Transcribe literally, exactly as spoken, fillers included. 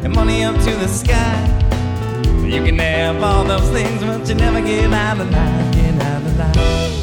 and money up to the sky. You can have all those things, but you never get out of line, get out of line.